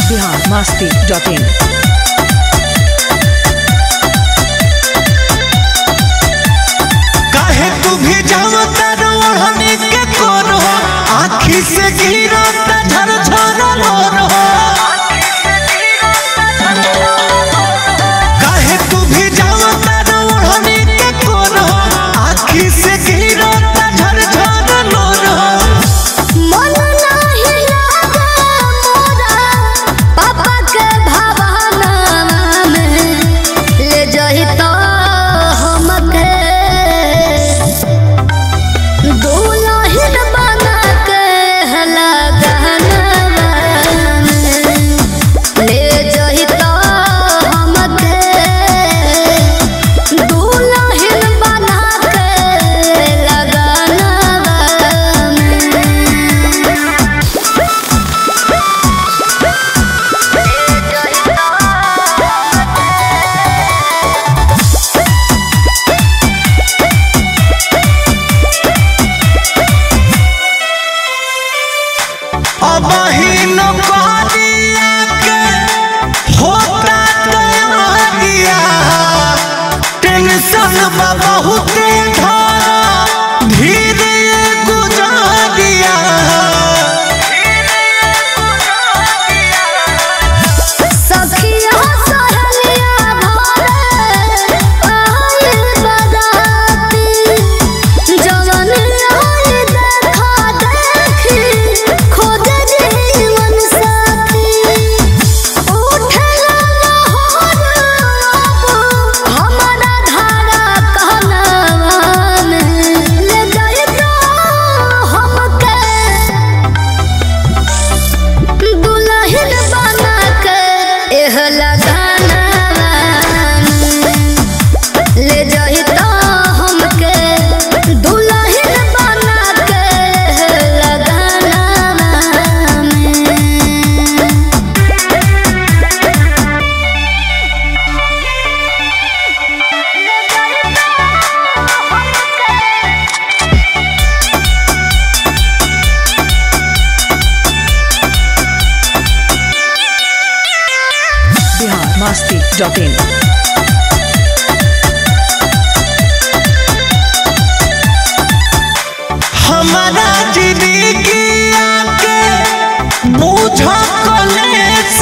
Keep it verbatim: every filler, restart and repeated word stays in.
Bihar Masti dot इन। काहे तू भी जाओ तारो ओढ़नी के कोर हो, आँखी से गिरो त झर झर लोर हो। काहे तू भी जाओ तारो ओढ़नी के कोर हो, आँखी से गिरो त झर झर लोर हो। मन नाही लागे मोरा पापा के भावना में, ले जाहि तो हमके दुल्हन बना के लगनवा में, ले जाहि तो हमके दुल्हन बना के लगनवा में। अबहिन कहलिया के होता तैयारिया, टेंशन बा बहुते धारा, धीरे गुजारिया। सखिया सहेलिया भरे आइल बराती, जवन आई देखा देखी खोजे जीवन साथी। उठला लहर अब हमारा धारा कहनवा में, ले जाई तो हमके दुल्हन बना के एह लगनवा में, ले जाहि तो हमके दुल्हन बना के एह लगनवा में। Bihar Masti dot in. हमारा जिंदगी आके बूझ कलेस